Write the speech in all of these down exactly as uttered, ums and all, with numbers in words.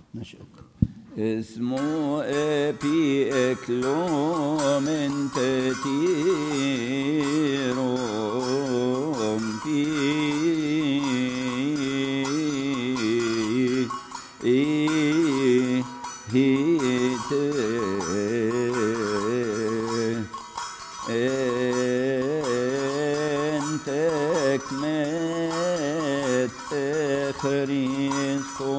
نشأك اسمه ابي اكلومن تتيروم في هيت انتك مت خريستو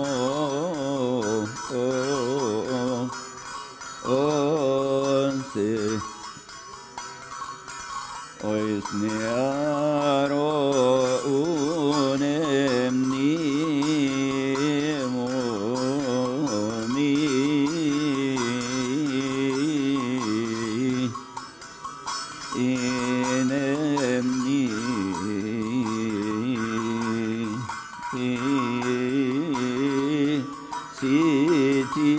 Oisniaro unemni momi inemni siti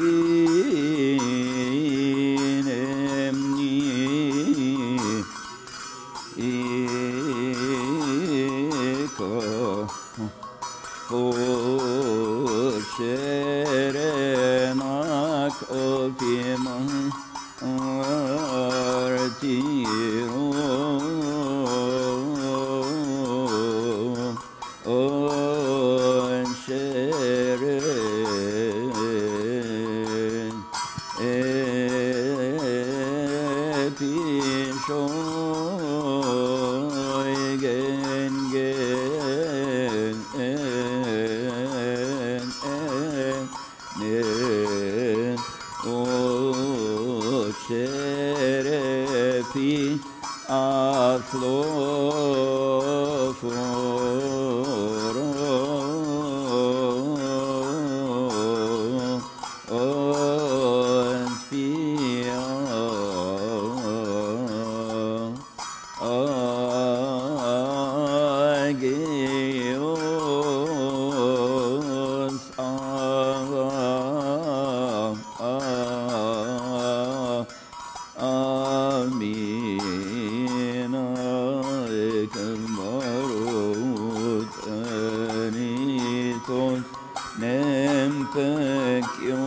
Şerenak opiman artiro on şeren epişoy gen gen o şerefi afloforo on spia agios آمين عليك المرود أنيتون نمتك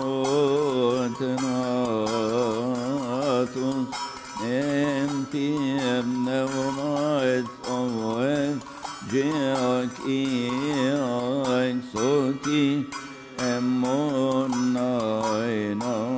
يوتناتون نمتي ابن ومعت أموات جاك إياك صوتي أمون ناينا